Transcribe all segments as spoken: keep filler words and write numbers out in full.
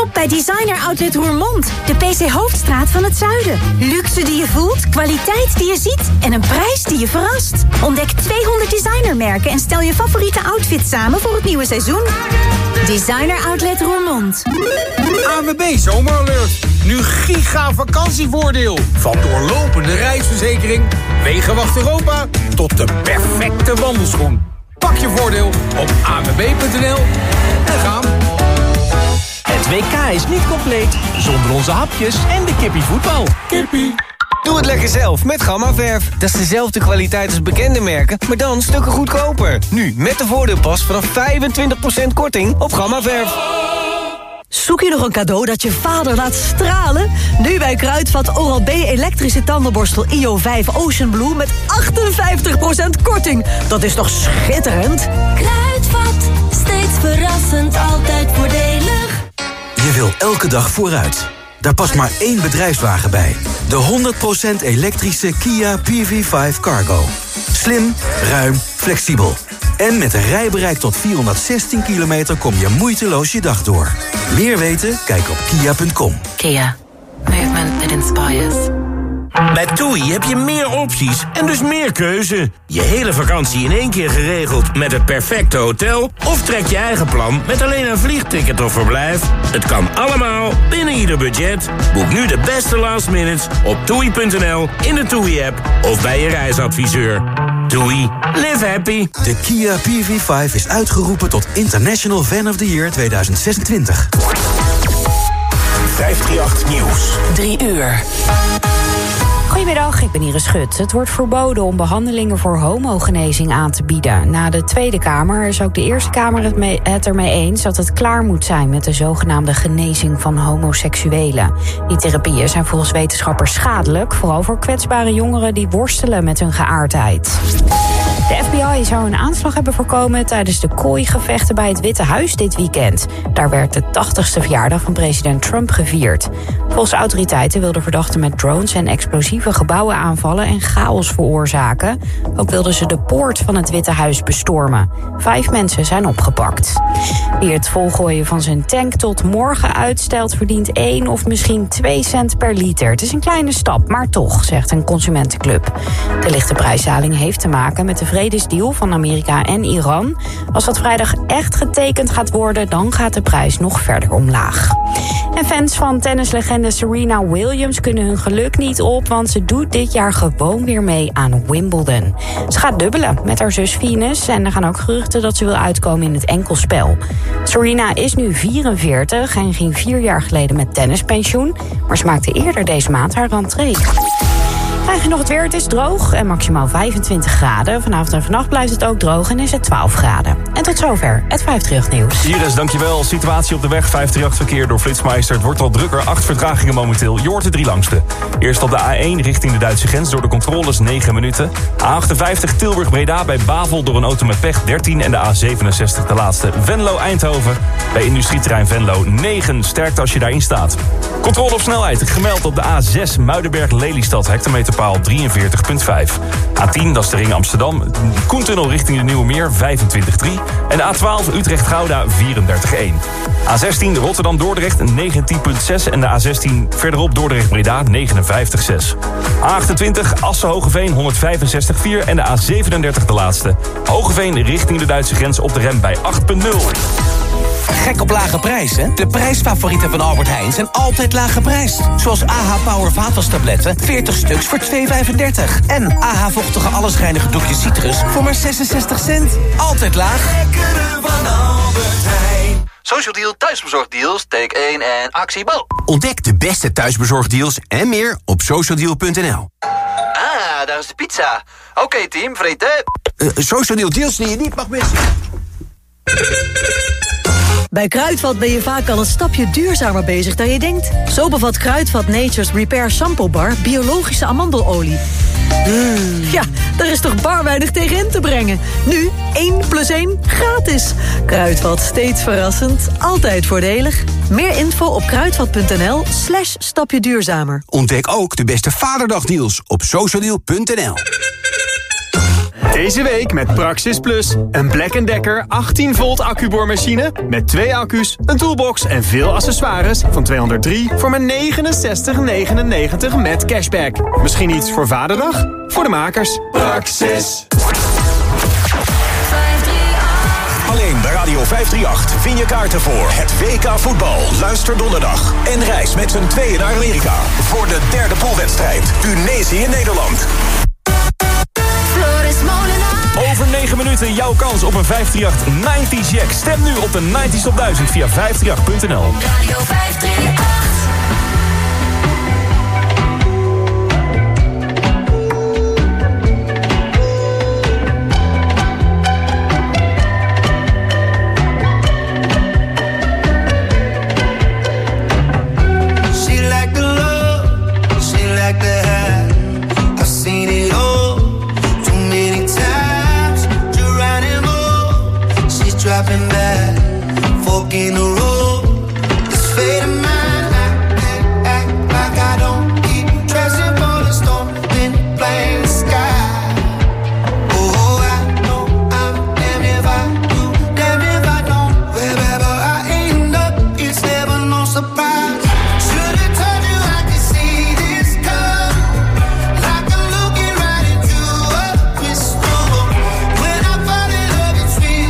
Shop bij Designer Outlet Roermond, de P C Hoofdstraat van het zuiden. Luxe die je voelt, kwaliteit die je ziet en een prijs die je verrast. Ontdek tweehonderd designermerken en stel je favoriete outfit samen voor het nieuwe seizoen. Designer Outlet Roermond. A W B Zomeralert. Nu giga vakantievoordeel. Van doorlopende reisverzekering, Wegenwacht Europa tot de perfecte wandelschoen. Pak je voordeel op a w b punt n l en gaan. Het W K is niet compleet zonder onze hapjes en de kippie voetbal. Kippie. Doe het lekker zelf met Gamma-verf. Dat is dezelfde kwaliteit als bekende merken, maar dan stukken goedkoper. Nu met de voordeelpas vanaf vijfentwintig procent korting op Gamma-verf. Zoek je nog een cadeau dat je vader laat stralen? Nu bij Kruidvat Oral-B elektrische tandenborstel I O vijf Ocean Blue met achtenvijftig procent korting. Dat is toch schitterend? Kruidvat, steeds verrassend, altijd voordelig. Je wil elke dag vooruit. Daar past maar één bedrijfswagen bij. De honderd procent elektrische Kia P V vijf Cargo. Slim, ruim, flexibel. En met een rijbereik tot vierhonderdzestien kilometer kom je moeiteloos je dag door. Meer weten? Kijk op kia punt com. Kia. Movement that inspires. Bij TUI heb je meer opties en dus meer keuze. Je hele vakantie in één keer geregeld met het perfecte hotel? Of trek je eigen plan met alleen een vliegticket of verblijf? Het kan allemaal binnen ieder budget. Boek nu de beste last minutes op toei punt n l, in de TUI-app of bij je resadviseur. TUI. Live happy. De Kia P V vijf is uitgeroepen tot International Fan of the Year tweeduizend zesentwintig. vijfhonderdachttien Nieuws. Drie uur. Goedemiddag, ik ben Iris Schut. Het wordt verboden om behandelingen voor homogenezing aan te bieden. Na de Tweede Kamer is ook de Eerste Kamer het, mee, het ermee eens dat het klaar moet zijn met de zogenaamde genezing van homoseksuelen. Die therapieën zijn volgens wetenschappers schadelijk, vooral voor kwetsbare jongeren die worstelen met hun geaardheid. De F B I zou een aanslag hebben voorkomen tijdens de kooigevechten bij het Witte Huis dit weekend. Daar werd de tachtigste verjaardag van president Trump gevierd. Volgens autoriteiten wilden verdachten met drones en explosieve gebouwen aanvallen en chaos veroorzaken. Ook wilden ze de poort van het Witte Huis bestormen. Vijf mensen zijn opgepakt. Wie het volgooien van zijn tank tot morgen uitstelt, verdient één of misschien twee cent per liter. Het is een kleine stap, maar toch, zegt een consumentenclub. De lichte prijsdaling heeft te maken met de vredesdeal van Amerika en Iran. Als dat vrijdag echt getekend gaat worden, dan gaat de prijs nog verder omlaag. En fans van tennislegende Serena Williams kunnen hun geluk niet op, want ze doet dit jaar gewoon weer mee aan Wimbledon. Ze gaat dubbelen met haar zus Venus en er gaan ook geruchten dat ze wil uitkomen in het enkelspel. Serena is nu vierenveertig en ging vier jaar geleden met tennispensioen, maar ze maakte eerder deze maand haar rentree. Krijg je nog het weer, het is droog en maximaal vijfentwintig graden. Vanavond en vannacht blijft het ook droog en is het twaalf graden. En tot zover het vijfhonderdachttien Nieuws. Iris, dankjewel. Situatie op de weg, vijfhonderdachttien verkeer door Flitsmeister. Het wordt al drukker, acht vertragingen momenteel. Je hoort de drie langste. Eerst op de A één richting de Duitse grens door de controles negen minuten. A achtenvijftig Tilburg-Breda bij Bavel door een auto met pech dertien. En de A zevenenzestig de laatste Venlo-Eindhoven bij industrieterrein Venlo negen. Sterkte als je daarin staat. Controle op snelheid gemeld op de A zes Muidenberg-Lelystad, hectometerpaal drieënveertig komma vijf. A tien, dat is de ring Amsterdam. Koentunnel richting de Nieuwe Meer vijfentwintig komma drie. En de A twaalf Utrecht-Gouda vierendertig komma één. A zestien Rotterdam-Dordrecht negentien komma zes. En de A zestien verderop Dordrecht-Breda negenenvijftig komma zes. A achtentwintig Assen-Hogeveen honderdvijfenzestig komma vier. En de A zevenendertig de laatste. Hogeveen richting de Duitse grens op de rem bij acht komma nul. Gek op lage prijzen? De prijsfavorieten van Albert Heijn zijn altijd laag geprijsd. Zoals A H Power vaatwastabletten, veertig stuks voor twee vijfendertig. En A H vochtige allesreinige doekjes citrus voor maar zesenzestig cent. Altijd laag. Lekkere van Albert Heijn. Social Deal thuisbezorgdeals, take één en actie bal. Ontdek de beste thuisbezorgdeals en meer op social deal punt n l. Ah, daar is de pizza. Oké okay, team, vreten. Uh, social Deal deals die je niet mag missen. Bij Kruidvat ben je vaak al een stapje duurzamer bezig dan je denkt. Zo bevat Kruidvat Nature's Repair Shampoo Bar biologische amandelolie. Mm, ja, daar is toch bar weinig tegen in te brengen. Nu één plus één gratis. Kruidvat, steeds verrassend, altijd voordelig. Meer info op kruidvat punt n l slash stapje duurzamer. Ontdek ook de beste vaderdagdeals op social deal punt n l. Deze week met Praxis Plus. Een Black and Decker achttien volt accuboormachine met twee accu's, een toolbox en veel accessoires van tweehonderddrie voor maar negenenzestig negenennegentig met cashback. Misschien iets voor Vaderdag? Voor de makers. Praxis. Alleen bij Radio vijfhonderdachtendertig win je kaarten voor het W K voetbal. Luister donderdag en reis met z'n tweeën naar Amerika voor de derde poolwedstrijd Tunesië-Nederland. Over negen minuten jouw kans op een vijfhonderdachtig negentig Jack. Stem nu op de negentig op duizend via vijfhonderdachtig punt n l. Radio vijfhonderdachtendertig. Dropping back, fork in the road. This fate of mine, act, act, act like I don't keep dressing for the storm, then blame the sky. Oh, I know I'm damned if I do, damned if I don't. Wherever I end up, it's never no surprise. Should've told you I could see this coming, like I'm looking right into a crystal ball. When I fall in love, it's sweet.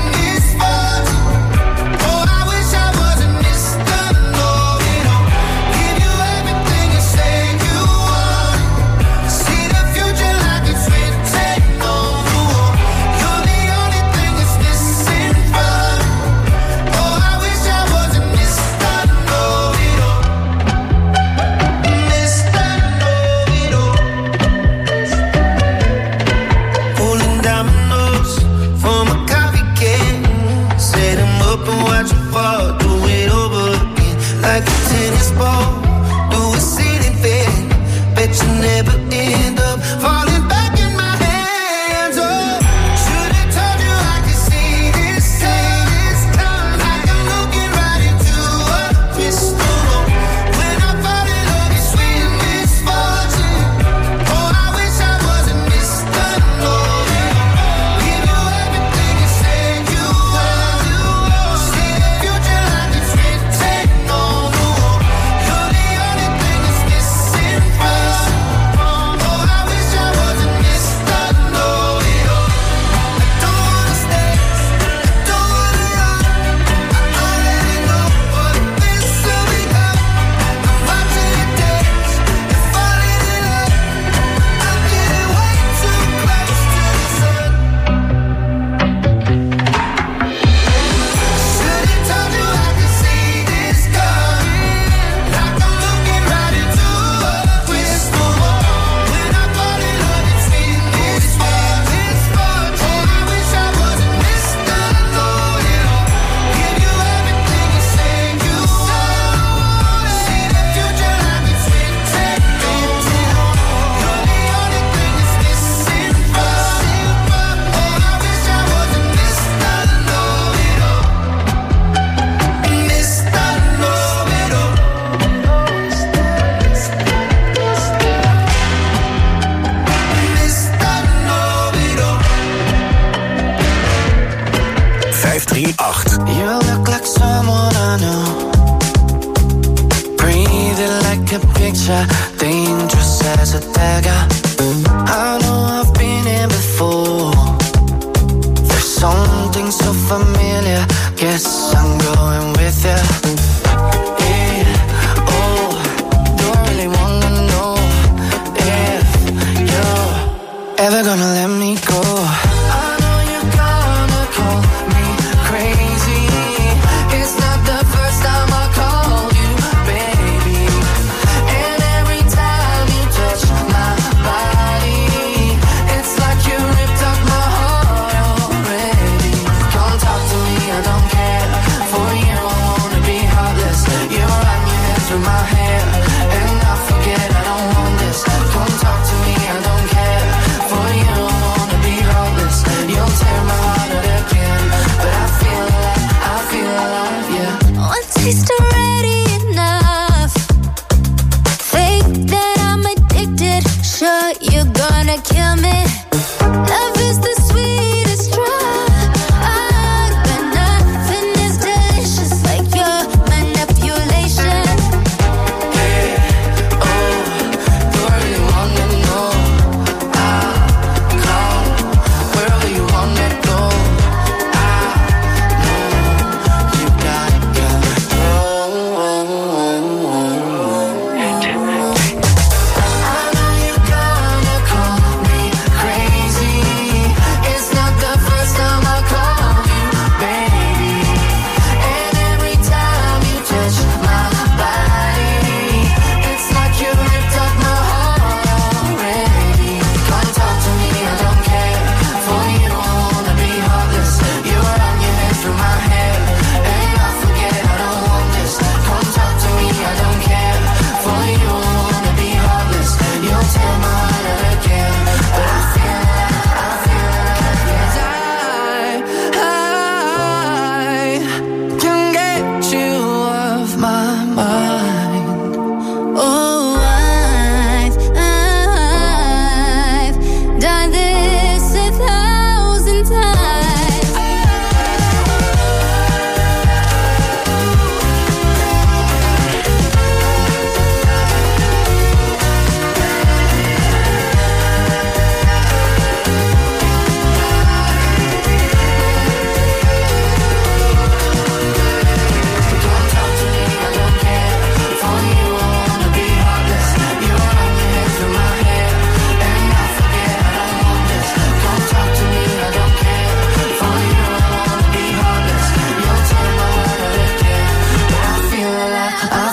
You look like someone I know. Breathing like a picture, dangerous as a dagger. I know I've been here before. There's something so familiar. Guess I'm going with you. Yeah, oh, don't really wanna know if you're ever gonna let me go. Taste already enough. Fake that I'm addicted. Sure, you're gonna kill me. Love is the sweet.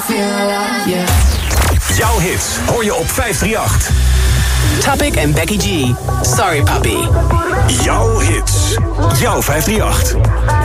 feel love, yeah. Jouw hits hoor je op vijf drie acht. Topic en Becky G. Sorry, papi. Jouw hits. Jouw vijf drie acht.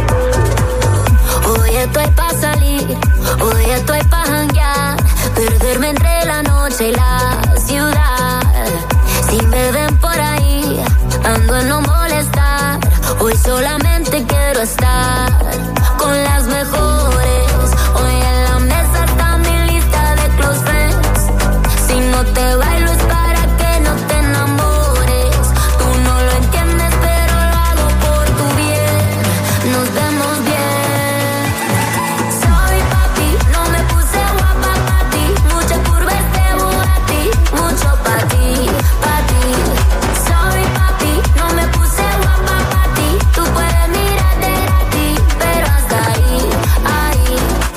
Hoy estoy pa' salir, hoy estoy pa' janguear, perderme entre la noche y la ciudad. Si me ven por ahí, ando en no molestar. Hoy solamente quiero estar con las mejores. Hoy en la mesa está mi lista de close friends. Si no te bailo es para que no te enamores. Tú no lo entiendes, pero lo hago por tu bien. Nos vemos bien. Sorry, papi, no me puse guapa pa' ti. Mucha curva este Bugatti, mucho pa' ti, pa' ti. Sorry, papi, no me puse guapa pa' ti. Tú puedes mirar de ti, pero hasta ahí, ahí.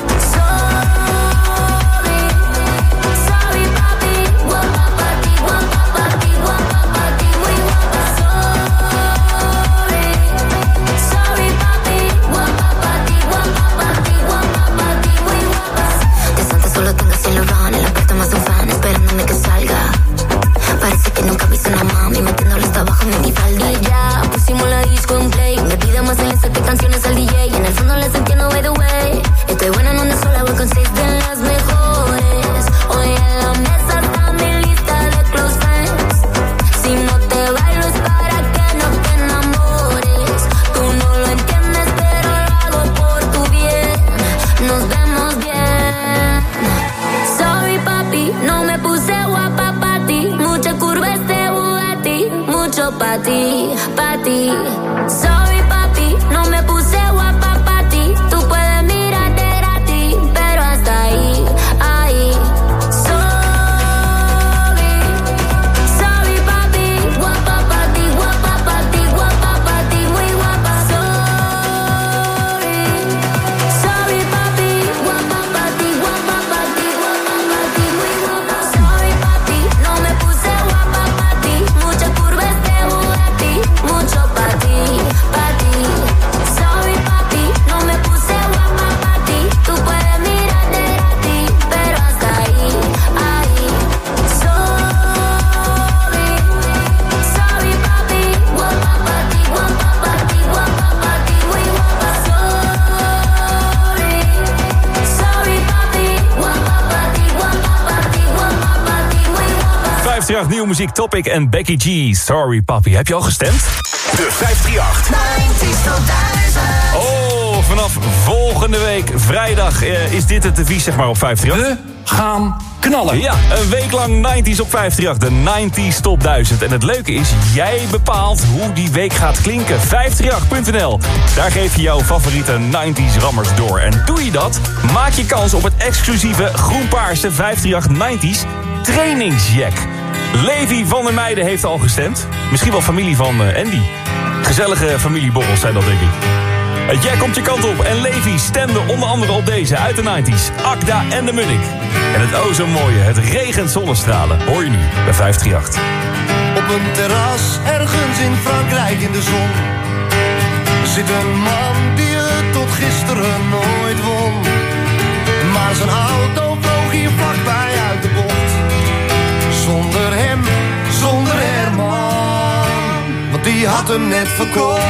Sorry, sorry, papi, guapa pa' ti, guapa pa' ti, guapa pa' ti, muy guapa. Sorry, sorry, papi, guapa pa' ti, guapa pa' ti, guapa pa' ti, muy guapa. De Santa solo tengo cielo ron, en la puerta más un fan esperándome que salga. Parece que nunca me hizo una mami, metiéndole hasta abajo en mi falda. Y ya, pusimos la disco en play. Me pide más, le saqué canciones al D J. En el fondo les entiendo, by the way. Estoy buena en una sola, voy con seis de las mejores. Hoy en la mesa está mi lista de close friends. Si no te bailo es para que no te enamores. Tú no lo entiendes, pero lo hago por tu bien. Nos vemos bien. Sorry, papi, no me puse guapa pa' ti. Mucha curva este Bugatti, mucho pa' ti, pa' ti. Sorry, papi, no me puse guapa pa' ti. Tú puedes mirar de gratis, pero hasta ahí, ahí. Sorry, sorry, papi, guapa pa' ti, guapa pa' ti, guapa pa' ti, muy guapa. Sorry, sorry, papi, guapa pa' ti, guapa pa' ti, guapa pa' ti, muy guapa. Sorry, papi, no me puse guapa pa' ti. Mucha curva este Bugatti, mucho pa' ti, pa' ti. Sorry, papi, no me puse guapa pa' ti. Tú puedes mirar de ti, pero hasta ahí, ahí. Sorry, sorry, papi, guapa pa' ti, guapa pa' ti, guapa pa' ti, muy guapa. Sorry, sorry, papi, guapa pa' ti, guapa pa' ti, guapa pa' ti, muy guapa. vijf drie acht nieuwe muziek, Topic en Becky G. Sorry, papi. Heb je al gestemd? De vijf drie acht. Oh, vanaf volgende week vrijdag eh, is dit het devies, zeg maar, op vijf drie acht. We gaan knallen. Ja, een week lang nineties op vijf drie acht, de nineties Top duizend. En het leuke is, jij bepaalt hoe die week gaat klinken. vijf drie acht punt n l. Daar geef je jouw favoriete nineties rammers door. En doe je dat, maak je kans op het exclusieve groenpaarse vijf drie acht nineties trainingsjack. Levi van der Meijden heeft al gestemd. Misschien wel familie van uh, Andy. Gezellige familieborrels zijn dat, denk ik. Het jack komt je kant op en Levi stemde onder andere op deze uit de nineties. Akda en de Munnik. En het oh zo mooie, het regent zonnestralen. Hoor je nu bij vijf drie acht. Op een terras ergens in Frankrijk in de zon zit een man die het tot gisteren nooit won. Maar zijn auto vloog hier vlakbij uit de bocht. Zonder hem, zonder Herman, want die had hem net verkocht.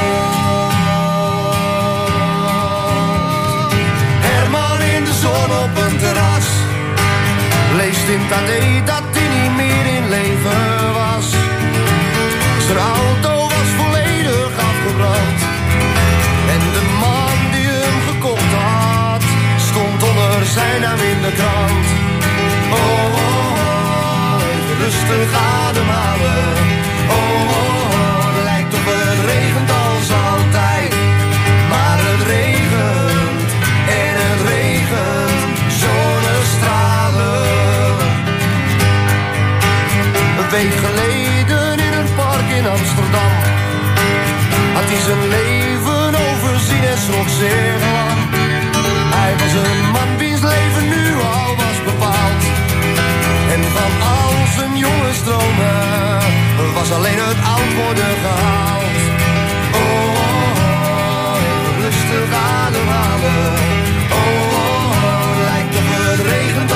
Herman in de zon op een terras leest in het A D dat hij niet meer in leven was. Zijn auto was volledig afgebrand en de man die hem gekocht had stond onder zijn naam in de krant. Oh, oh, oh, even rustig ademhalen. Oh, oh, oh, lijkt op het regent als altijd, maar het regent en het regent zonnestralen. Een week geleden in een park in Amsterdam had hij zijn leven overzien en schrok zeer lang. Hij was een man wiens leven nu al was bepaald. En van al zijn jonge stromen was alleen het oud worden gehaald. Oh, oh, oh, even rustig ademhalen. Oh, oh, oh, lijkt op het regent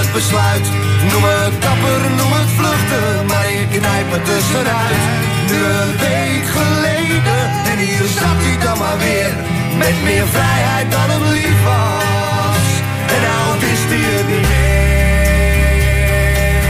het besluit. Noem het dapper, noem het vluchten, maar ik knijp me tussenuit. Nu een week geleden, en hier zat hij dan maar weer. Met meer vrijheid dan hem lief was. En nou wist hij het niet meer.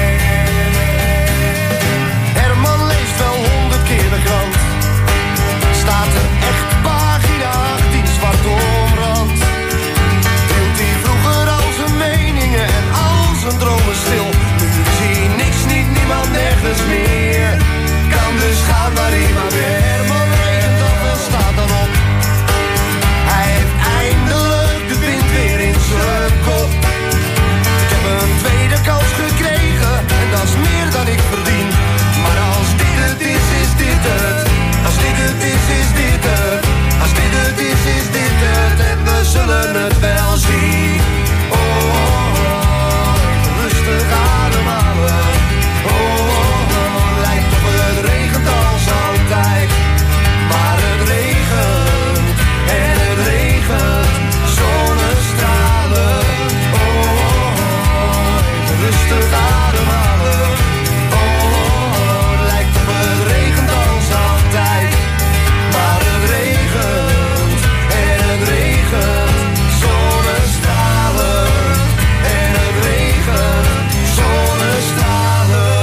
Herman leest wel honderd keer de krant. Staat er echt pagina achttien zwart omrand. Hield hij vroeger al zijn meningen en al zijn dromen stil. Nu zie je niks, niet niemand, nergens meer. Kan dus gaan waar hij maar weer. Herman regent af en staat dan op. Hij heeft eindelijk de wind weer in zijn kop. Ik heb een tweede kans gekregen en dat is meer dan ik verdien. Maar als dit het is, is dit het. Als dit het is, is dit het. Als dit het is, is dit het. En we zullen het wel zien. Oh, oh, oh. Rustig ademhalen. Oh, oh, oh. Lijkt op het regent als altijd. Maar het regent. En het regent. Zonnestralen. Oh, oh, oh. Rustig ademhalen. Oh, oh, oh. Lijkt op het regent als altijd. Maar het regent. En het regent. Zonnestralen. En het regent. Zonnestralen.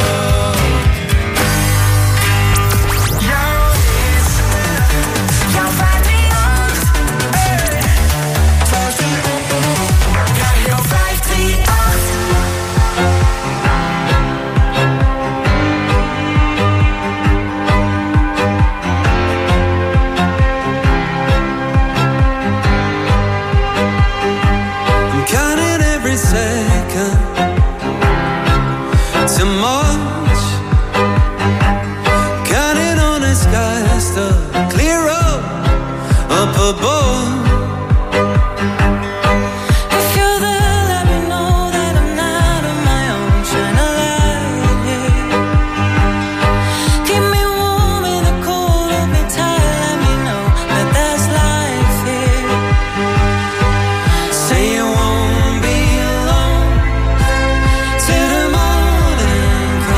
Jouw is jouw vijf drie acht. Radio vijf drie acht. I'm counting every second. Too much. Counting on the skies to clear up up above. If you're there, let me know that I'm not on my own. Shine a light here. Keep me warm in the cold, hold me tight. Let me know that there's life here. Say you won't be alone till the morning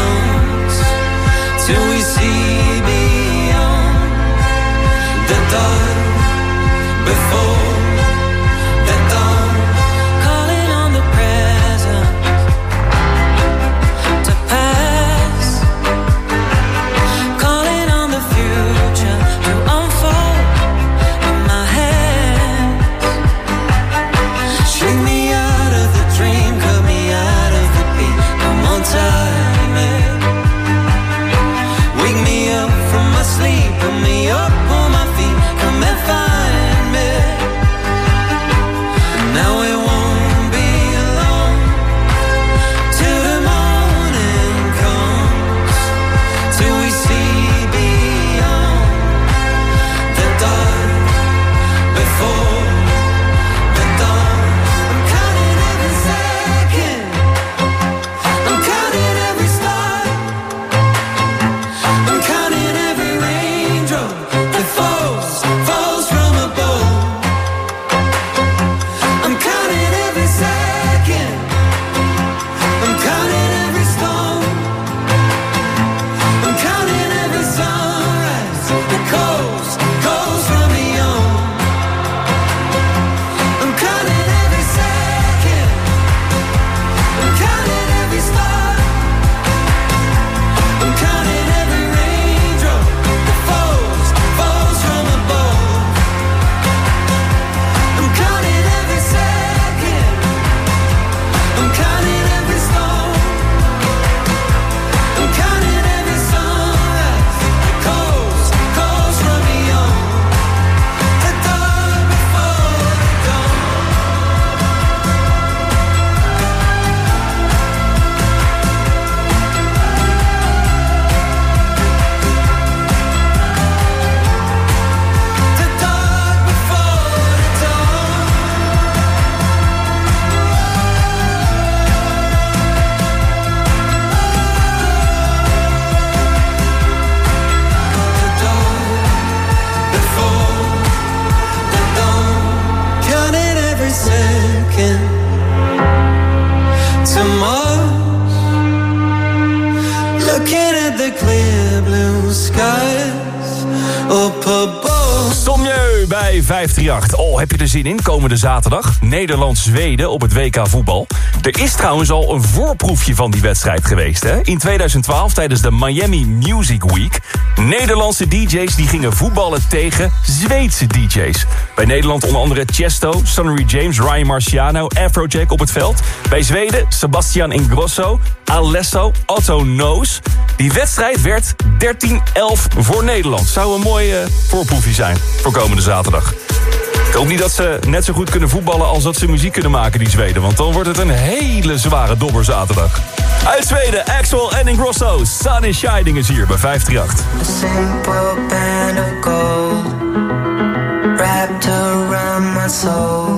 the clear blue skies up above. Sommieu bij vijf drie acht. Oh, heb je er zin in? Komende zaterdag. Nederland-Zweden op het W K voetbal. Er is trouwens al een voorproefje van die wedstrijd geweest. Hè? In twintig twaalf tijdens de Miami Music Week. Nederlandse D J's die gingen voetballen tegen Zweedse D J's. Bij Nederland onder andere Chesto, Sonny James, Ryan Marciano, Afrojack op het veld. Bij Zweden Sebastian Ingrosso, Alesso, Otto Knows. Die wedstrijd werd dertien elf voor Nederland. Zou een mooi uh, voorproefje zijn voor komende zaterdag. Ik hoop niet dat ze net zo goed kunnen voetballen als dat ze muziek kunnen maken, die Zweden. Want dan wordt het een hele zware dobber zaterdag. Uit Zweden, Axel en Ingrosso. Sun is Shining is hier bij vijf drie acht. A simple band of gold wrapped around my soul.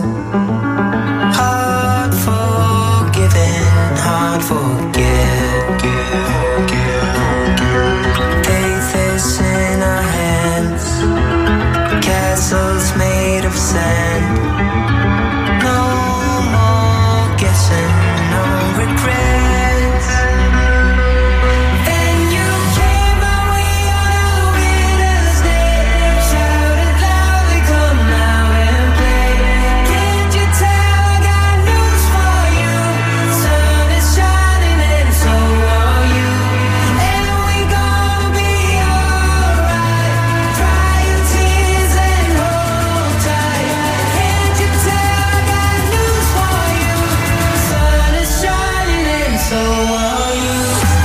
Hard forgiven, hard forget. Faith is in our hands. Castles made of sand. No more guessing, no regrets. And you came my way on a winter's day. Shouted loudly, come out and play. Can't you tell I got news for you? Sun is shining and so are you. And we gonna be alright. Dry your tears and hold tight. Can't you tell I got news for you? Sun is shining and so are you.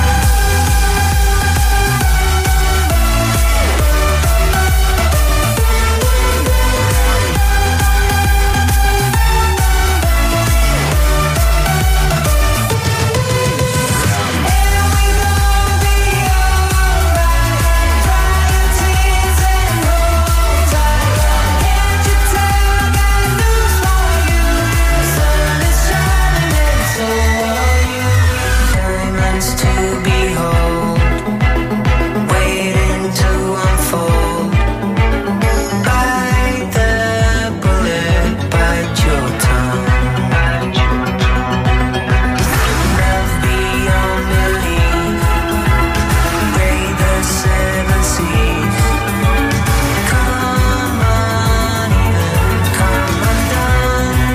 Diamonds to behold, waiting to unfold. Bite the bullet, bite your tongue. Love beyond belief, brave the seven seas. Come on, even come undone.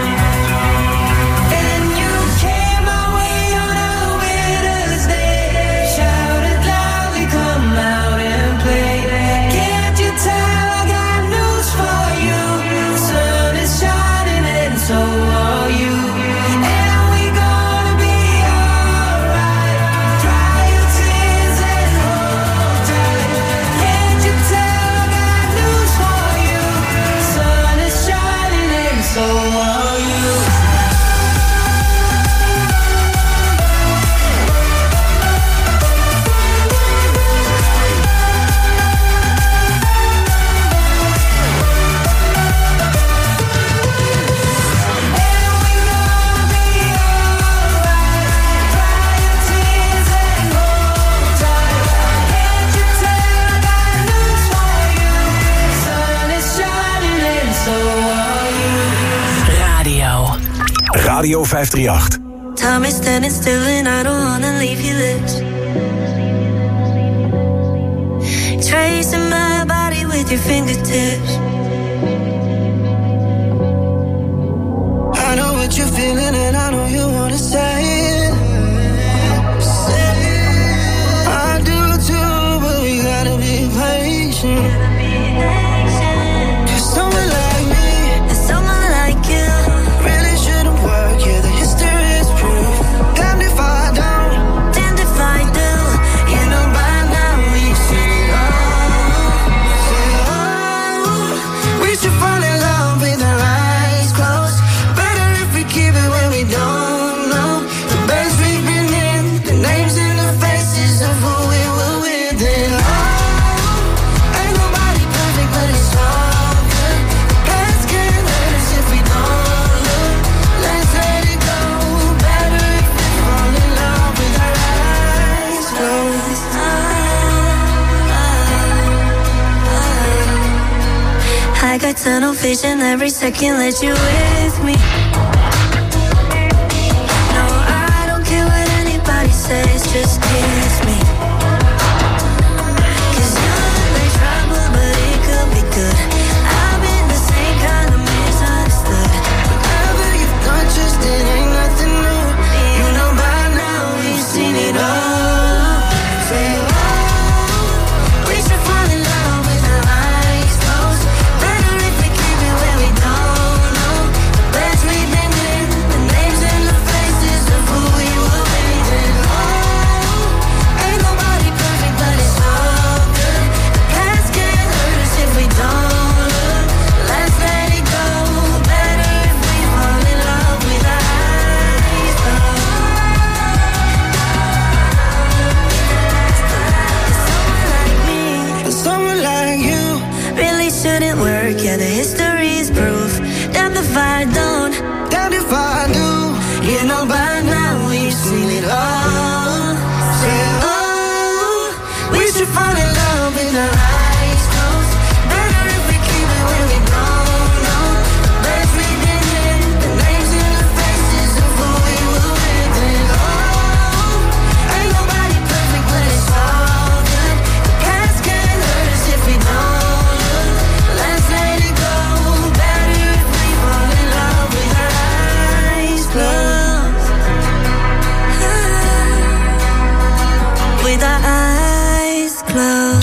And you came my way on a winter's day. Shouted loudly, come out and play. Can't you tell I got news for you? Sun is shining and so are you. And we gonna be alright. Dry your tears and hold tight. Can't you tell I got news for you? Sun is shining and so are you. Radio. Radio vijf drie acht. Time is standing still and I don't wanna leave your lips. Tracing my body with your fingertips. I know what you're feeling and I know you wanna say it. Say it. I do too, but we gotta be patient. 'Cause someone like me And someone like you really shouldn't work. Yeah, the history is proof. Damned if I don't, damned if I do. you know by now we should all say, oh, we should fall in love with our eyes closed. Better if we keep it when we don't know the best we've been in, the names and the faces of who we were with. And oh, ain't nobody perfect, but it's all good. Past can't hurt us if we don't look. Let's let it go. Better if we fall in love with our eyes closed. I got tunnel vision every second, let you with me. No, I don't care what anybody says, just kiss me.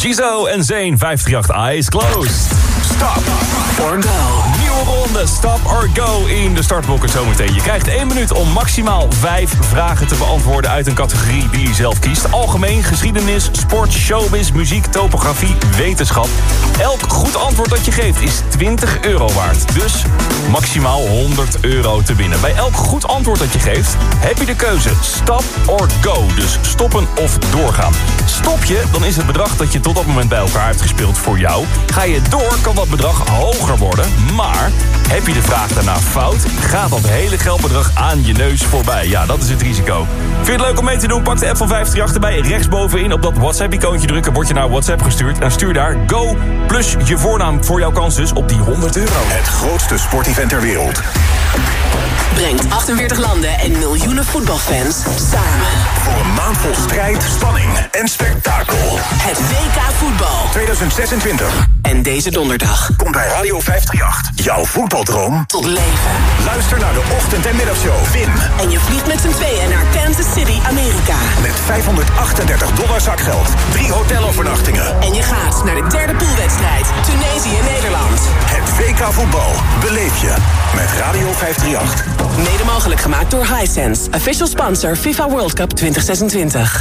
Gizo en Zane, vijf drie acht Eyes Closed. Stop or go. Nieuwe ronde, stop or go in de startblokken zometeen. Je krijgt één minuut om maximaal vijf vragen te beantwoorden uit een categorie die je zelf kiest. Algemeen, geschiedenis, sport, showbiz, muziek, topografie, wetenschap. Elk goed antwoord dat je geeft is twintig euro waard. Dus maximaal honderd euro te winnen. Bij elk goed antwoord dat je geeft heb je de keuze stop or go. Dus stoppen of doorgaan. Stop je, dan is het bedrag dat je tot dat moment bij elkaar hebt gespeeld voor jou. Ga je door, kan dat bedrag hoger worden. Maar heb je de vraag daarna fout, gaat dat hele geldbedrag aan je neus voorbij. Ja, dat is het risico. Vind je het leuk om mee te doen? Pak de app van vijf drie acht erbij. Rechtsbovenin op dat WhatsApp-icoontje drukken. Word je naar WhatsApp gestuurd. En stuur daar go plus je voornaam voor jouw kans dus op die honderd euro. Het grootste sportevent ter wereld. Brengt achtenveertig landen en miljoenen voetbalfans samen. Voor een maand vol strijd, spanning en spektakel. Het W K voetbal tweeduizend zesentwintig. En deze donderdag Komt bij Radio vijf drie acht. Jouw voetbaldroom tot leven. Luister naar de ochtend- en middagshow. Win. En je vliegt met z'n tweeën naar Kansas City, Amerika. Met vijfhonderdachtendertig dollar zakgeld. Drie hotelovernachtingen. En je gaat naar de derde poolwedstrijd. Tunesië-Nederland. Het W K voetbal. Beleef je met Radio vijf drie acht. Mede mogelijk gemaakt door Hisense. Official sponsor FIFA World Cup twintig zesentwintig.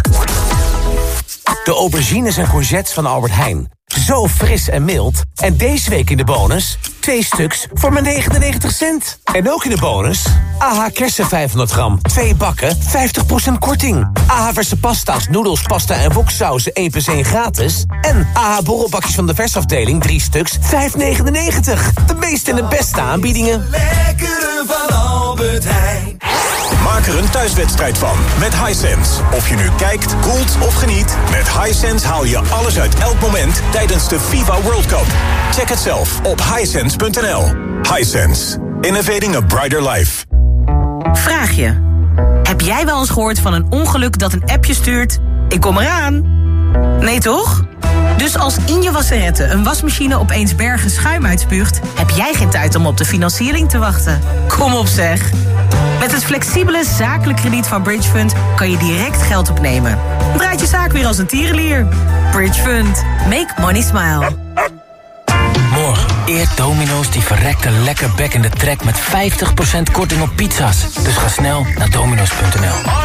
De aubergines en courgettes van Albert Heijn. Zo fris en mild. En deze week in de bonus twee stuks voor maar negenennegentig cent. En ook in de bonus A H kersen vijfhonderd gram. Twee bakken, vijftig procent korting. A H verse pasta's, noedels, pasta en woksauzen één plus één gratis. En A H borrelbakjes van de versafdeling, drie stuks, vijf negenennegentig. De meeste en de beste aanbiedingen. Lekkere van Albert Heijn. Maak er een thuiswedstrijd van met Hisense. Of je nu kijkt, koelt of geniet, met Hisense haal je alles uit elk moment tijdens de FIFA World Cup. Check het zelf op hisense punt n l. Hisense. Innovating a brighter life. Vraag je. Heb jij wel eens gehoord van een ongeluk dat een appje stuurt? Ik kom eraan. Nee toch? Dus als in je wasserette een wasmachine opeens bergen schuim uitspuugt, heb jij geen tijd om op de financiering te wachten. Kom op zeg. Met het flexibele zakelijk krediet van Bridgefund kan je direct geld opnemen. Draait je zaak weer als een tierenlier. Bridgefund. Make money smile. Morgen eert Domino's die verrekte lekker bekkende trek met vijftig procent korting op pizza's. Dus ga snel naar domino's punt n l.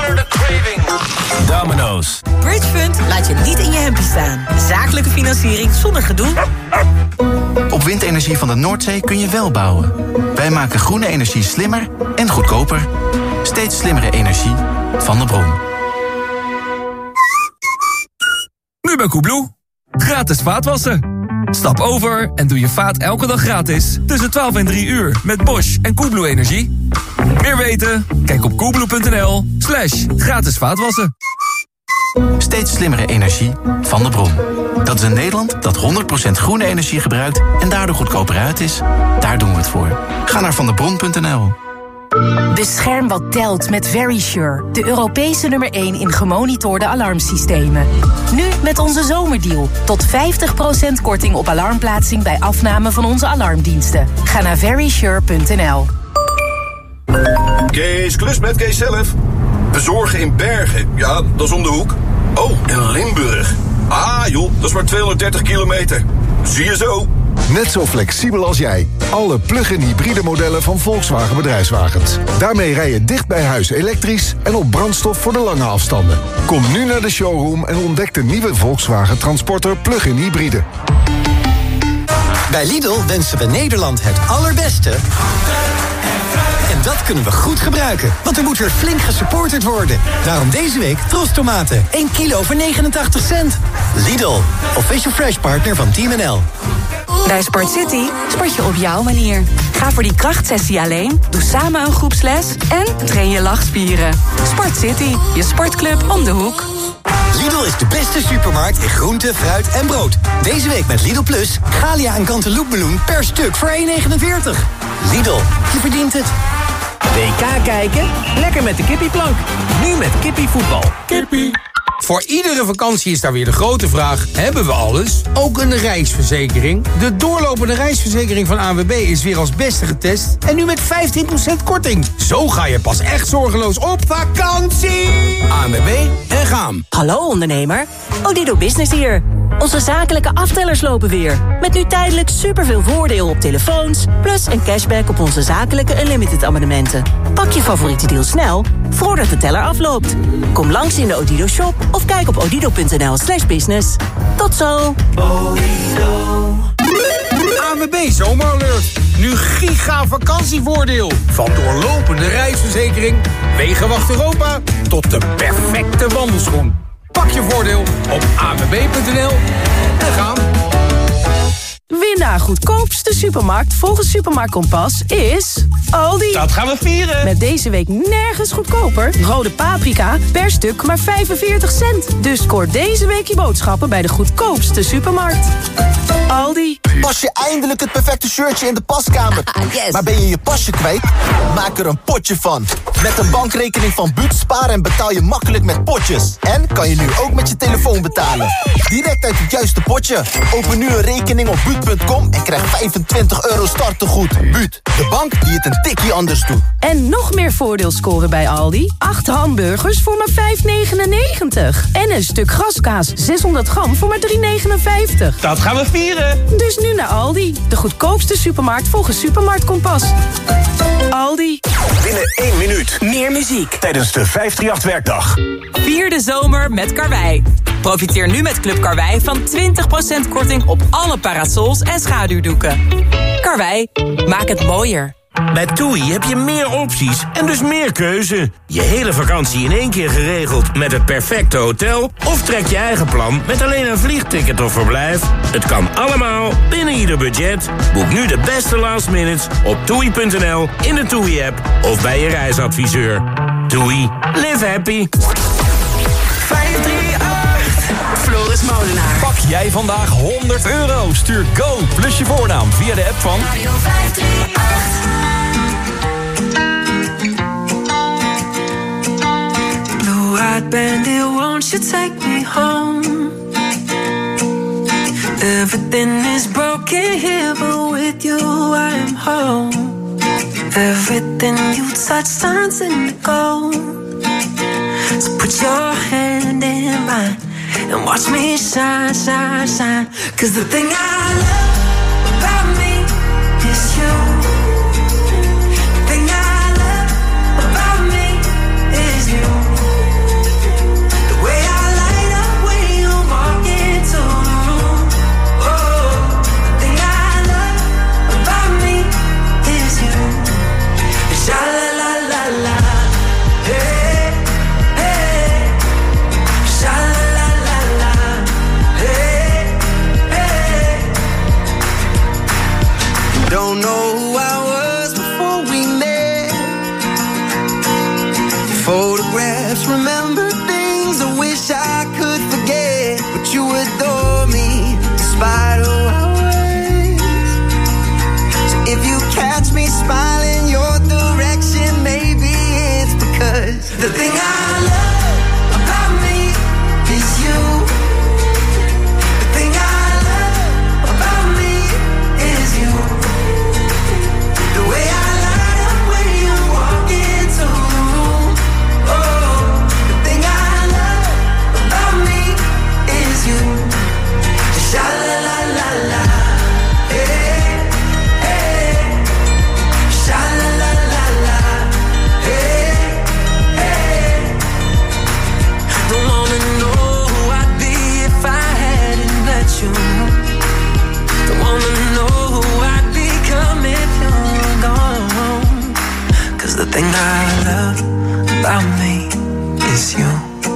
Domino's. Bridgefund laat je niet in je hempie staan. Zakelijke financiering zonder gedoe. Op windenergie van de Noordzee kun je wel bouwen. Wij maken groene energie slimmer en goedkoper. Steeds slimmere energie van de bron. Nu bij Koebloe. Gratis vaatwassen. Stap over en doe je vaat elke dag gratis. Tussen twaalf en drie uur met Bosch en Koebloe Energie. Meer weten? Kijk op koebloe punt n l slash gratis vaatwassen. Steeds slimmere energie van de bron. Dat is een Nederland dat honderd procent groene energie gebruikt en daardoor goedkoper uit is. Daar doen we het voor. Ga naar vandebron punt n l. Bescherm wat telt met Verisure, de Europese nummer één in gemonitorde alarmsystemen. Nu met onze zomerdeal. Tot vijftig procent korting op alarmplaatsing bij afname van onze alarmdiensten. Ga naar verisure punt n l. Kees, klus met Kees zelf. Bezorgen in Bergen, ja, dat is om de hoek. Oh, in Limburg. Ah joh, dat is maar tweehonderddertig kilometer. Zie je zo. Net zo flexibel als jij. Alle plug-in hybride modellen van Volkswagen Bedrijfswagens. Daarmee rij je dicht bij huis elektrisch en op brandstof voor de lange afstanden. Kom nu naar de showroom en ontdek de nieuwe Volkswagen Transporter plug-in hybride. Bij Lidl wensen we Nederland het allerbeste. En dat kunnen we goed gebruiken, want er moet weer flink gesupporterd worden. Daarom deze week Tros tomaten, één kilo voor negenentachtig cent. Lidl, official fresh partner van Team N L. Bij Sport City sport je op jouw manier. Ga voor die krachtsessie alleen, doe samen een groepsles en train je lachspieren. Sport City, je sportclub om de hoek. Lidl is de beste supermarkt in groente, fruit en brood. Deze week met Lidl Plus, Galia en Cantaloupemeloen per stuk voor één negenenveertig. Lidl, je verdient het. W K kijken? Lekker met de kippieplank. Nu met kippievoetbal. Kippie. Voor iedere vakantie is daar weer de grote vraag: hebben we alles? Ook een reisverzekering? De doorlopende reisverzekering van A N W B is weer als beste getest en nu met vijftien procent korting. Zo ga je pas echt zorgeloos op vakantie. A N W B en gaan. Hallo ondernemer, Odido Business hier. Onze zakelijke aftellers lopen weer. Met nu tijdelijk superveel voordeel op telefoons... plus een cashback op onze zakelijke unlimited abonnementen. Pak je favoriete deal snel, voordat de teller afloopt. Kom langs in de Odido shop of kijk op odido.nl slash business. Tot zo! A W B Zomeralert. Nu giga vakantievoordeel. Van doorlopende reisverzekering, Wegenwacht Europa... tot de perfecte wandelschoen. Pak je voordeel op a w b punt n l en gaan. Win naar goedkoopste supermarkt volgens Supermarkt Kompas is Aldi. Dat gaan we vieren. Met deze week nergens goedkoper. Rode paprika per stuk maar vijfenveertig cent. Dus scoor deze week je boodschappen bij de goedkoopste supermarkt. Aldi. Pas je eindelijk het perfecte shirtje in de paskamer. Yes. Maar ben je je pasje kwijt? Maak er een potje van. Met een bankrekening van Buut spaar en betaal je makkelijk met potjes. En kan je nu ook met je telefoon betalen. Direct uit het juiste potje. Open nu een rekening op buut punt com en krijg vijfentwintig euro startegoed. Buut, de bank die het een tikje anders doet. En nog meer voordeel scoren bij Aldi. acht hamburgers voor maar vijf negenennegentig. En een stuk graskaas zeshonderd gram voor maar drie negenenvijftig. Dat gaan we vieren. Dus nu naar Aldi. De goedkoopste supermarkt volgens Supermarkt Kompas. Aldi. Binnen één minuut. Meer muziek. Tijdens de vijfdrieënachtig-werkdag. Vier de zomer met Karwei. Profiteer nu met Club Karwei van twintig procent korting op alle parasols en schaduwdoeken. Karwei, maak het mooier. Bij TUI heb je meer opties en dus meer keuze. Je hele vakantie in één keer geregeld met het perfecte hotel... of trek je eigen plan met alleen een vliegticket of verblijf. Het kan allemaal binnen ieder budget. Boek nu de beste last minutes op toei punt n l, in de TUI-app of bij je reisadviseur. TUI, live happy. vijfhonderdachtendertig. Floris Molenaar. Pak jij vandaag honderd euro. Stuur GO plus je voornaam via de app van... Radio vijfhonderdachtendertig. White bandit, won't you take me home? Everything is broken here, but with you I am home. Everything you touch turns into gold. So put your hand in mine and watch me shine, shine, shine. 'Cause the thing I love about me is you. The thing I love about me is you. Don't know who I was before we met. Photographs remember things I wish I could forget. But you adore me despite who I was. So if you catch me smiling your direction, maybe it's because the thing I love about me is you. The thing I love about me is you. The way I light up when you walk into the room. Oh, the thing I love about me is you. Sha la la la la, hey, hey. Sha la la la la, hey, hey. Don't wanna know who I'd be if I hadn't met you. Don't wanna know who I'd become if you're gone. 'Cause the thing I love about me is you.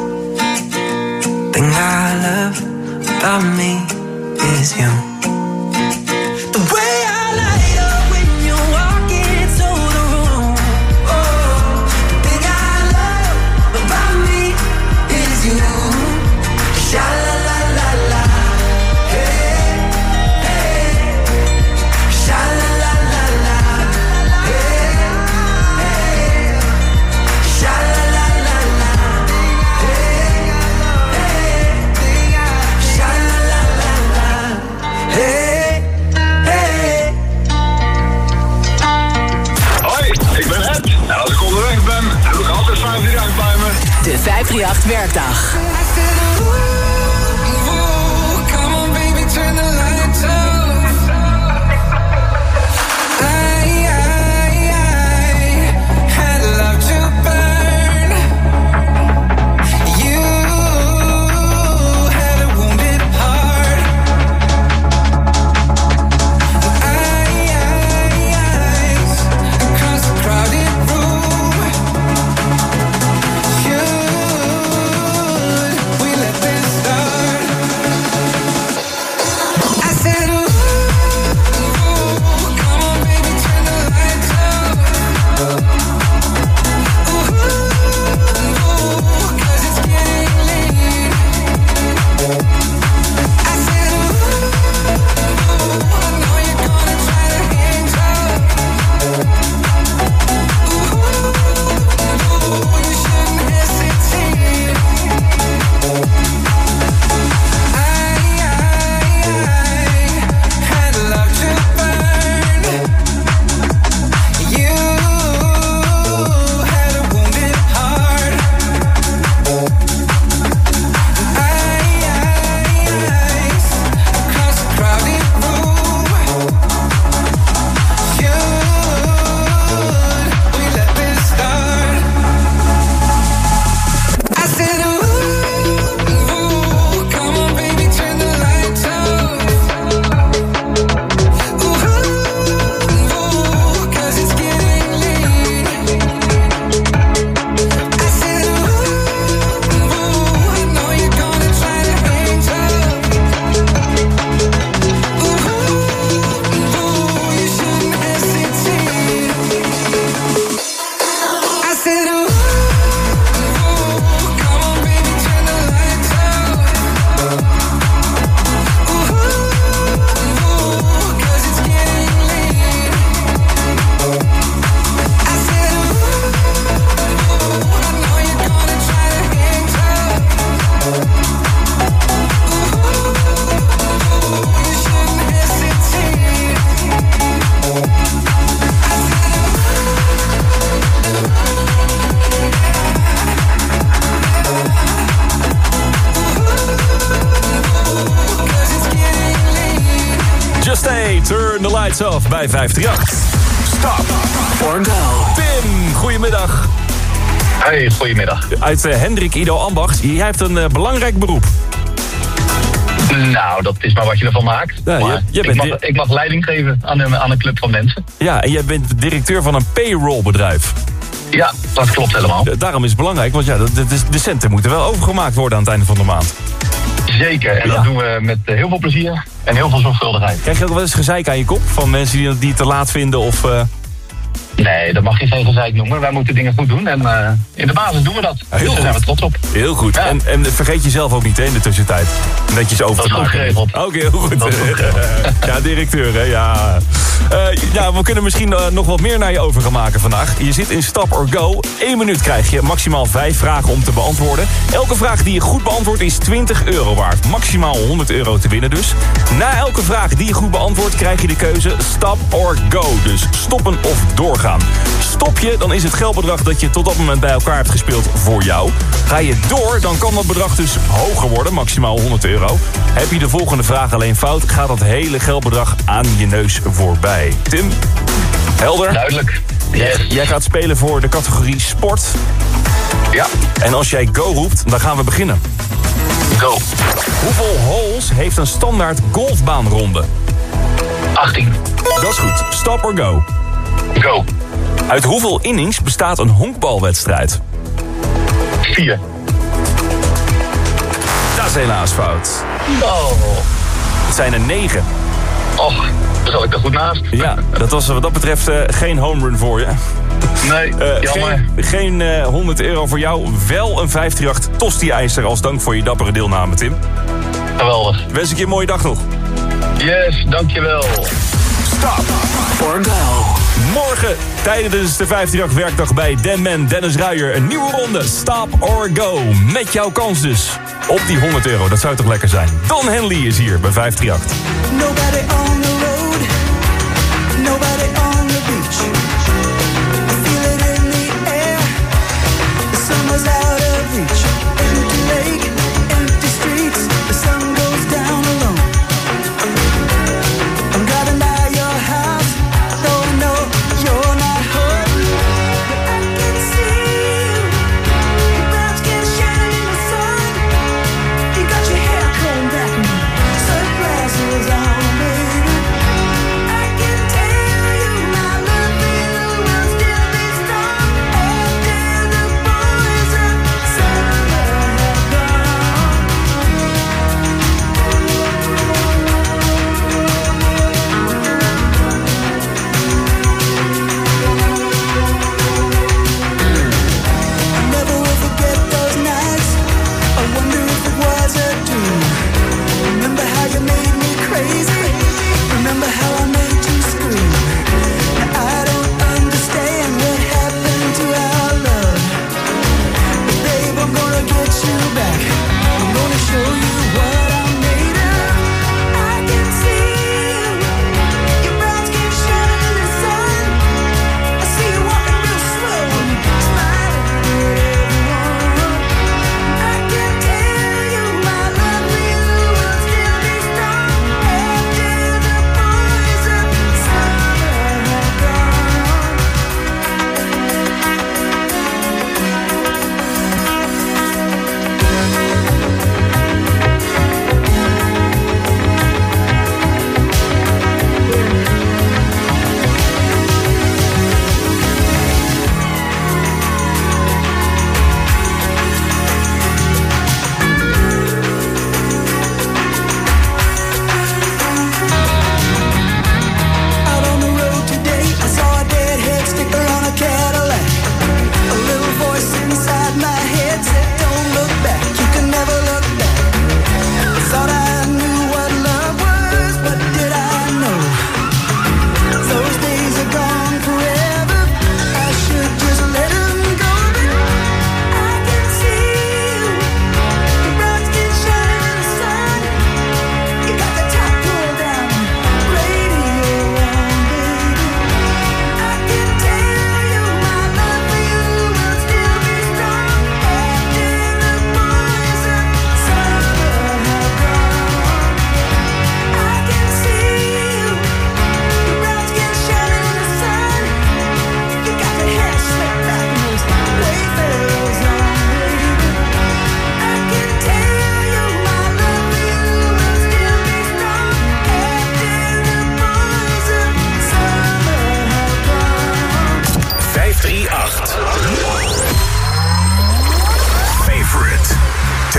Thing I love about me is you. The way I light up when you walk into the room. Oh, the thing I love about me is you. Sha la la la la, hey, hey. Sha la la la la, hey, hey. Sha la la la la, hey, hey. Sha la la la la, vijfhonderdachttien Werkdag. Come on, baby, turn the lights off. I, I, I had love to burn. You had a wounded heart. I, I, eyes across the crowded room. Should we let this start? I said, ooh, ooh, come on, baby, turn the lights off. Ooh, ooh, 'cause it's getting late. I said, ooh, ooh, I know you're gonna try to hang tough. Ooh, ooh, you shouldn't hesitate. I, I, had love to burn. You had a wounded heart. I, I, across the crowded room. Should we let this start? I said, ooh, ooh, come on, baby, turn the lights off. Ooh, ooh, 'cause it's getting late. I said, ooh, ooh, I know you're gonna try to hang tough. Ooh, ooh, you shouldn't hesitate. I said, ooh, ooh, come on, baby, turn the lights off. Ooh, ooh, 'cause it's getting late. I said, ooh, ooh, I know you're gonna try to hang tough. Ooh, ooh, you shouldn't hesitate. Just Stay, Turn the Lights Off bij vijfhonderdachttien. Stop or go. Tim, goedemiddag. Hey, goedemiddag. Uit uh, Hendrik Ido Ambacht. Jij hebt een uh, belangrijk beroep. Nou, dat is maar wat je ervan maakt. Ja, maar je, je ik, bent mag, di- ik mag leiding geven aan een, aan een club van mensen. Ja, en jij bent directeur van een payrollbedrijf. Ja, dat klopt helemaal. Uh, daarom is het belangrijk, want ja, de, de, de centen moeten wel overgemaakt worden aan het einde van de maand. Zeker, en Ja. dat doen we met uh, heel veel plezier en heel veel zorgvuldigheid. Krijg je ook wel eens gezeik aan je kop van mensen die, die het te laat vinden of... Uh... Nee, dat mag je geen gezeik noemen. Wij moeten dingen goed doen en uh, in de basis doen we dat. Heel dus daar goed. zijn we trots op. Heel goed. Ja. En, en vergeet jezelf ook niet hè, in de tussentijd. Netjes over Dat te is goed maken. geregeld. Oké, heel goed. Dat is goed geregeld. Ja, directeur, hè, ja. Uh, ja, we kunnen misschien uh, nog wat meer naar je over gaan maken vandaag. Je zit in Stop or Go. Eén minuut krijg je, maximaal vijf vragen om te beantwoorden. Elke vraag die je goed beantwoordt is twintig euro waard. Maximaal honderd euro te winnen dus. Na elke vraag die je goed beantwoordt krijg je de keuze Stop or Go. Dus stoppen of doorgaan. Stop je, dan is het geldbedrag dat je tot dat moment bij elkaar hebt gespeeld voor jou. Ga je door, dan kan dat bedrag dus hoger worden, maximaal honderd euro. Heb je de volgende vraag alleen fout, gaat dat hele geldbedrag aan je neus voorbij. Tim, helder? Duidelijk. Yes. Jij gaat spelen voor de categorie sport. Ja. En als jij go roept, dan gaan we beginnen. Go. Hoeveel holes heeft een standaard golfbaanronde? achttien. Dat is goed. Stop or go? Go. Uit hoeveel innings bestaat een honkbalwedstrijd? vier. Dat is helaas fout. Oh. Het zijn er negen. Och, daar zat ik er goed naast. Ja, dat was wat dat betreft uh, geen home run voor je. Nee, Uh, jammer. geen geen uh, honderd euro voor jou, wel een vijfhonderdachttien tosti-ijzer als dank voor je dappere deelname, Tim. Geweldig. Wens ik je een mooie dag nog. Yes, dankjewel. Stop or go. Morgen tijdens de vijfhonderdachttien werkdag bij Den Man Dennis Ruijer een nieuwe ronde Stop or Go. Met jouw kans dus op die honderd euro. Dat zou toch lekker zijn. Don Henley is hier bij vijfhonderdachttien. Nobody on the road, nobody on the beach. I feel it in the air, the summer's out of reach.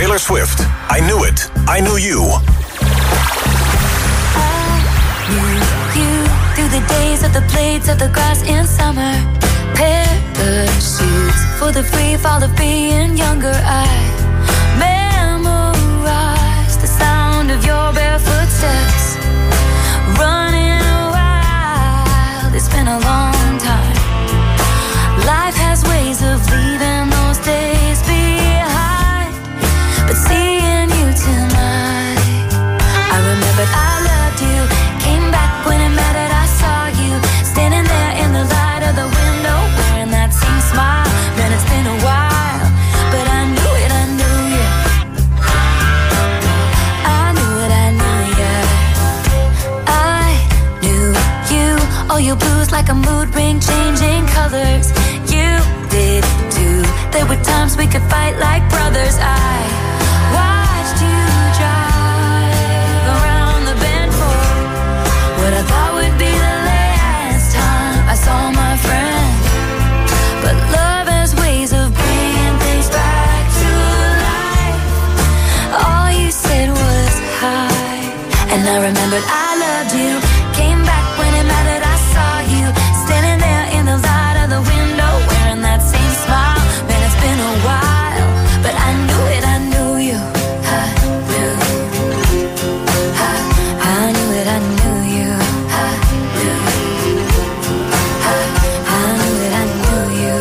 Taylor Swift, I Knew It, I Knew You. You through the days of the blades of the grass in summer. Parachutes for the free fall of being younger. I memorize the sound of your barefoot steps. Running wild, it's been a long time. Life has ways of leaving those days behind. But seeing you tonight, I remembered I loved you. Came back when it mattered, I saw you standing there in the light of the window, wearing that same smile. Man, it's been a while, but I knew it, I knew you. I knew it, I knew you. I knew you. All your blues like a mood ring, changing colors. You did too. There were times we could fight like brothers. I watched you drive around the bend for what I thought would be the last time I saw my friend. But love has ways of bringing things back to life. All you said was hi, and I remembered I loved you. Came back when it mattered, I saw you standing there in the light of the window, wearing that same smile. Man, it's been a while, but I knew it, I knew you. I knew, I, I knew it, I knew you. I knew, I, I knew it, I knew you.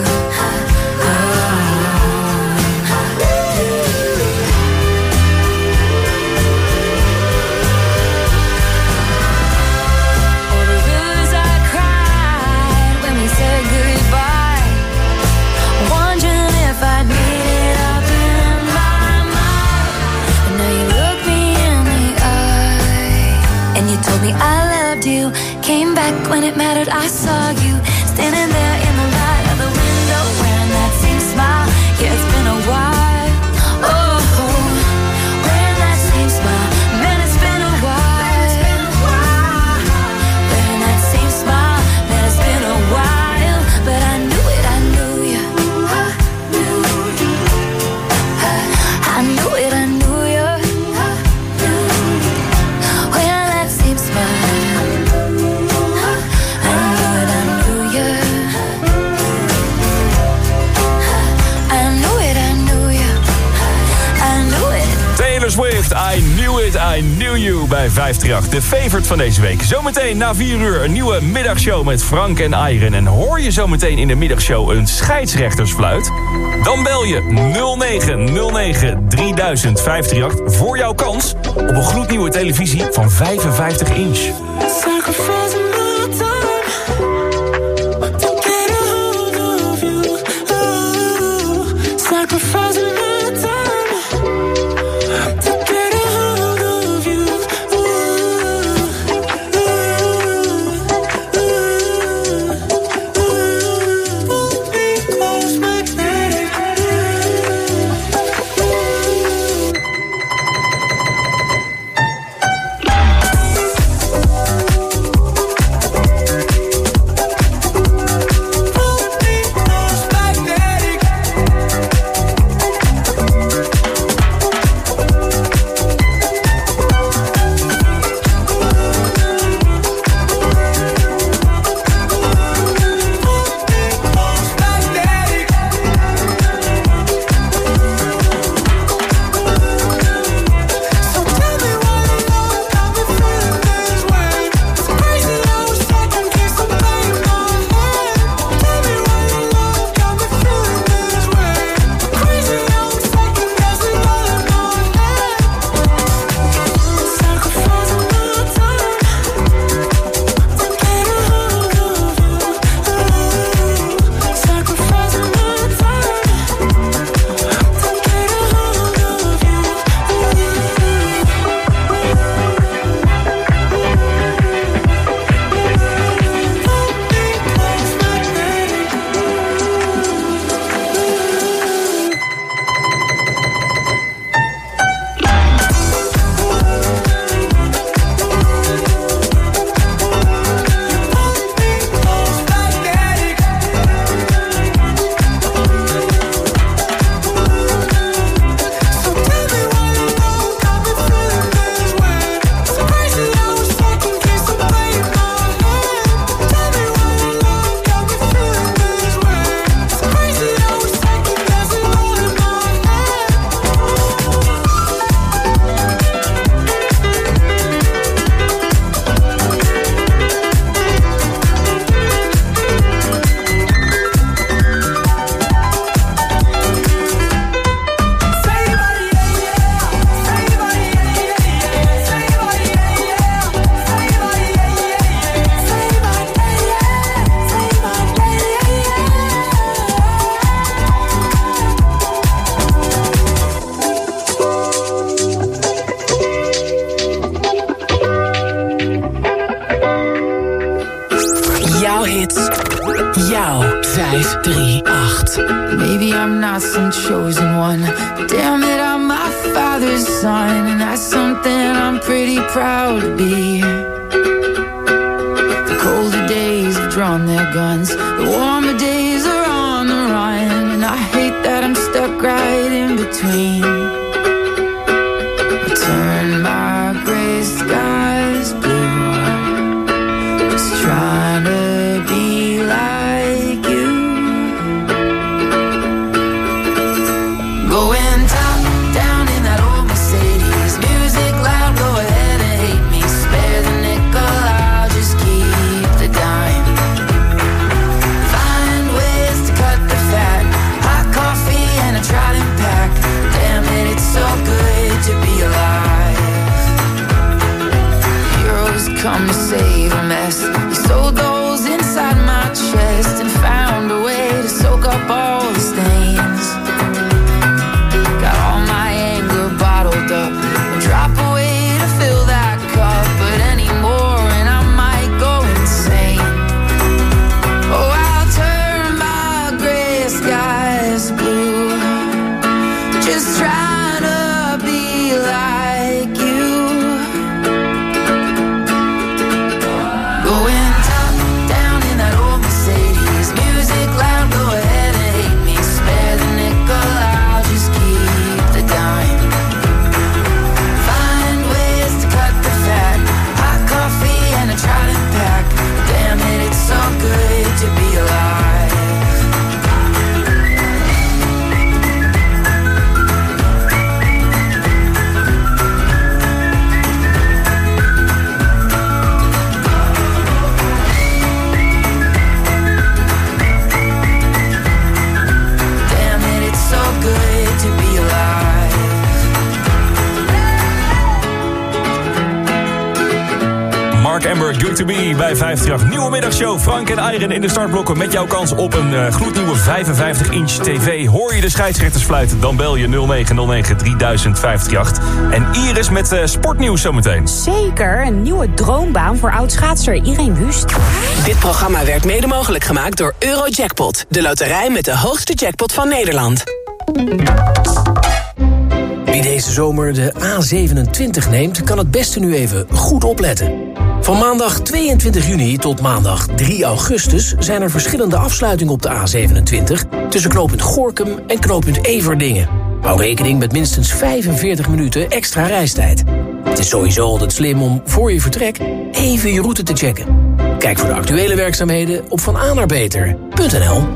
All the rivers I cried when we said goodbye, wondering if I'd made it up in my mind. But now you look me in the eye, and you told me I loved you. Came back when it mattered, I saw you standing there in the light of the window, wearing that same smile. Yeah, it's been a while. Oh, wearing that same smile. Man, it's been a while. Wearing that same smile. Man, it's been a while, but I knew it, I knew you. I knew you. I, I knew it, I knew you. I knew. Wearing that same smile. I knew it, I knew you. I knew it, I knew you. I knew it. Taylor Swift, I Knew It, I Knew You bij vijf drie acht. De favorite van deze week. Zometeen na vier uur een nieuwe middagshow met Frank en Iron. En hoor je zometeen in de middagshow een scheidsrechtersfluit? Dan bel je nul negen nul negen drieduizend vijf drie acht voor jouw kans op een gloednieuwe televisie van vijfenvijftig inch. Sacrificing my time to get a hold of you. Oh, sacrificing my time to get a hold of you. Ooh, ooh, ooh, ooh. Pull me close, magnetic. Ooh. vijf drie acht. Maybe I'm not some chosen one, but damn it, I'm my father's son, and that's something I'm pretty proud to be. The colder days have drawn their guns, the warmer days are on the run, and I hate that I'm stuck right in between. I turn my gray skies blue, just trying to be like you. Going top down in that old Mercedes, music loud, go ahead and hate me. Spare the nickel, I'll just keep the dime. Find ways to cut the fat, hot coffee and a trident pack. Damn it, it's so good to be alive. Heroes come to save a mess. You sold those inside my chest and found a way to soak up all the stains. Got all my anger bottled up, drop away to fill that cup, but anymore and I might go insane. Oh, I'll turn my gray skies blue, just trying to be like you. Going top down in that old Mercedes, music loud, go ahead and hate me. Spare the nickel, I'll just keep the dime. Find ways to cut the fat, hot coffee and a trident pack. Damn it, it's so good to be alive. Damn it, it's so good to be alive. Mark Amber, Good To Be bij vijf drie acht. Nieuwe middagshow, Frank en Iron in de startblokken met jouw kans op een uh, gloednieuwe vijfenvijftig inch tv. Hoor je de scheidsrechters fluiten, dan bel je nul negen nul negen drie duizend vijf drie acht. En Iris met uh, sportnieuws zometeen. Zeker, een nieuwe droombaan voor oud-schaatser Irene Wust. Dit programma werd mede mogelijk gemaakt door Eurojackpot, de loterij met de hoogste jackpot van Nederland. Wie deze zomer de A zevenentwintig neemt, kan het beste nu even goed opletten. Van maandag tweeëntwintig juni tot maandag drie augustus zijn er verschillende afsluitingen op de A zevenentwintig tussen knooppunt Gorinchem en knooppunt Everdingen. Hou rekening met minstens vijfenveertig minuten extra reistijd. Het is sowieso altijd slim om voor je vertrek even je route te checken. Kijk voor de actuele werkzaamheden op van a naar beter punt n l.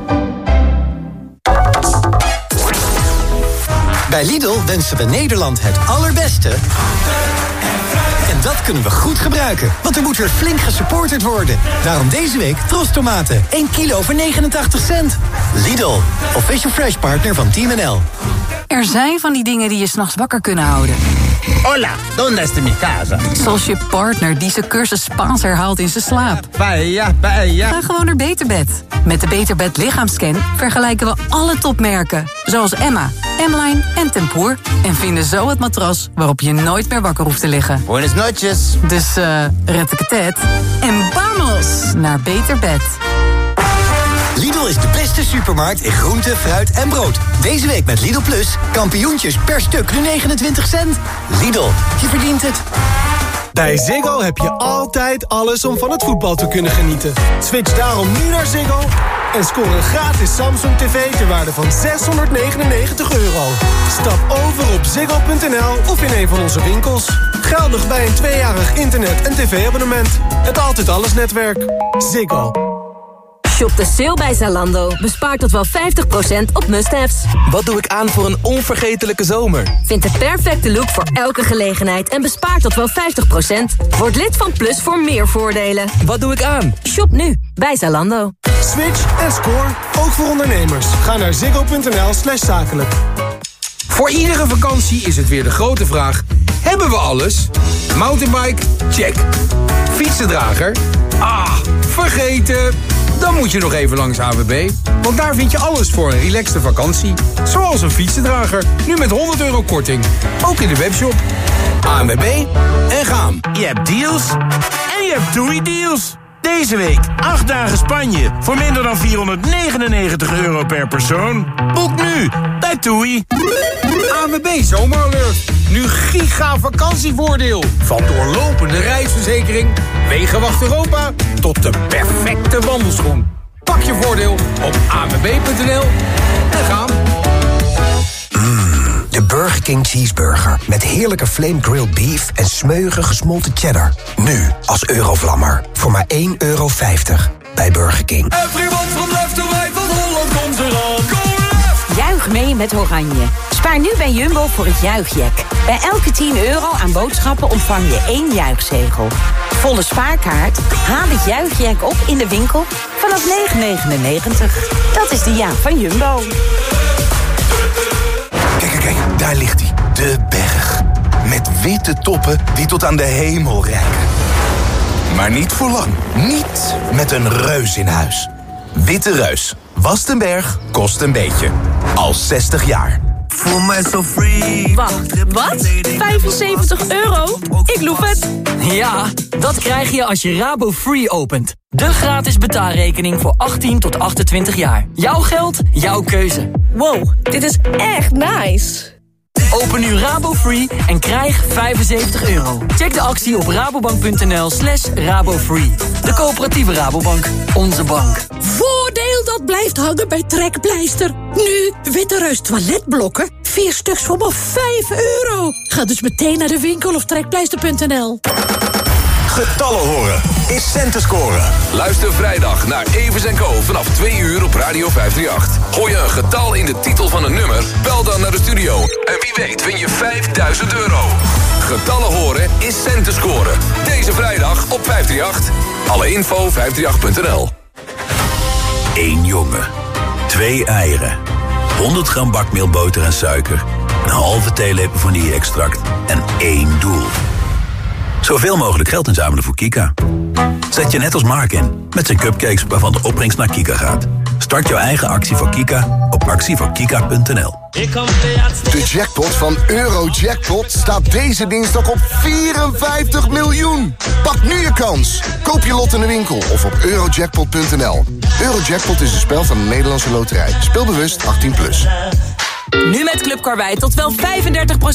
Bij Lidl wensen we Nederland het allerbeste. En dat kunnen we goed gebruiken, want er moet weer flink gesupporterd worden. Daarom deze week Tros tomaten, één kilo voor negenentachtig cent. Lidl, official fresh partner van Team N L. Er zijn van die dingen die je 's nachts wakker kunnen houden. Hola, ¿dónde está mi casa? Zoals je partner die zijn cursus Spaans herhaalt in zijn slaap. Paella, paella. Ga gewoon naar Beterbed. Met de Beterbed lichaamscan vergelijken we alle topmerken. Zoals Emma, M-Line en Tempoor. En vinden zo het matras waarop je nooit meer wakker hoeft te liggen. Buenas noches. Dus eh, uh, red ik het tijd. En vamos naar Beterbed. Lidl is de beste supermarkt in groente, fruit en brood. Deze week met Lidl Plus, kampioentjes per stuk nu negenentwintig cent. Lidl, je verdient het. Bij Ziggo heb je altijd alles om van het voetbal te kunnen genieten. Switch daarom nu naar Ziggo en scoor een gratis Samsung tv ter waarde van zeshonderdnegenennegentig euro. Stap over op ziggo punt n l of in een van onze winkels. Geldig bij een tweejarig internet- en tv-abonnement. Het Altijd Alles netwerk. Ziggo. Shop de sale bij Zalando. Bespaar tot wel vijftig procent op must-haves. Wat doe ik aan voor een onvergetelijke zomer? Vind de perfecte look voor elke gelegenheid en bespaar tot wel vijftig procent. Word lid van Plus voor meer voordelen. Wat doe ik aan? Shop nu bij Zalando. Switch en score, ook voor ondernemers. Ga naar ziggo punt n l slash zakelijk. Voor iedere vakantie is het weer de grote vraag: hebben we alles? Mountainbike? Check. Fietsendrager? Ah, vergeten. Dan moet je nog even langs A W B. Want daar vind je alles voor een relaxte vakantie. Zoals een fietsendrager. Nu met honderd euro korting. Ook in de webshop. A W B en gaan. Je hebt deals en je hebt toei deals. Deze week acht dagen Spanje voor minder dan vierhonderdnegenennegentig euro per persoon. Boek nu bij TUI. A N W B Zomeralert. Nu giga vakantievoordeel. Van doorlopende reisverzekering, Wegenwacht Europa tot de perfecte wandelschoen. Pak je voordeel op a n w b punt n l en gaan. Mm, de Burger King Cheeseburger. Met heerlijke flame grilled beef en smeuige gesmolten cheddar. Nu als Eurovlammer. Voor maar één euro vijftig bij Burger King. Everyone from left to right, van Holland komt eraan. Juich mee met Oranje. Spaar nu bij Jumbo voor het juichjack. Bij elke tien euro aan boodschappen ontvang je één juichzegel. Volle spaarkaart? Haal het juichjack op in de winkel vanaf negen negenennegentig. Dat is de jaak van Jumbo. Kijk, kijk, kijk, daar ligt hij. De berg. Met witte toppen die tot aan de hemel reiken. Maar niet voor lang. Niet met een reus in huis. Witte Reus. Wast een berg, kost een beetje. Al zestig jaar. Voel mij zo free. Wacht, wat? vijfenzeventig euro? Ik loef het. Ja, dat krijg je als je Rabo Free opent. De gratis betaalrekening voor achttien tot achtentwintig jaar. Jouw geld, jouw keuze. Wow, dit is echt nice. Open nu Rabo Free en krijg vijfenzeventig euro. Check de actie op rabobank.nl slash rabofree. De coöperatieve Rabobank. Onze bank. Voordeel dat blijft hangen bij Trekpleister. Nu Witte Reus toiletblokken. Vier stuks voor maar vijf euro. Ga dus meteen naar de winkel of trekpleister punt n l. Getallen horen is centen scoren. Luister vrijdag naar Evers en Co. vanaf twee uur op Radio vijfhonderdachtendertig. Gooi je een getal in de titel van een nummer, bel dan naar de studio. En wie weet win je vijfduizend euro. Getallen horen is centen scoren. Deze vrijdag op vijfhonderdachtendertig. Alle info vijfhonderdachtendertig punt n l. Eén jongen, twee eieren, honderd gram bakmeelboter en suiker, een halve theelepel vanille-extract en één doel. Zoveel mogelijk geld inzamelen voor Kika. Zet je net als Mark in, met zijn cupcakes waarvan de opbrengst naar Kika gaat. Start jouw eigen actie voor Kika op actie voor kika punt n l. De jackpot van Eurojackpot staat deze dinsdag op vierenvijftig miljoen. Pak nu je kans. Koop je lot in de winkel of op eurojackpot punt n l. Eurojackpot is een spel van de Nederlandse Loterij. Speel bewust achttien plus. Nu met Club Karwei tot wel vijfendertig procent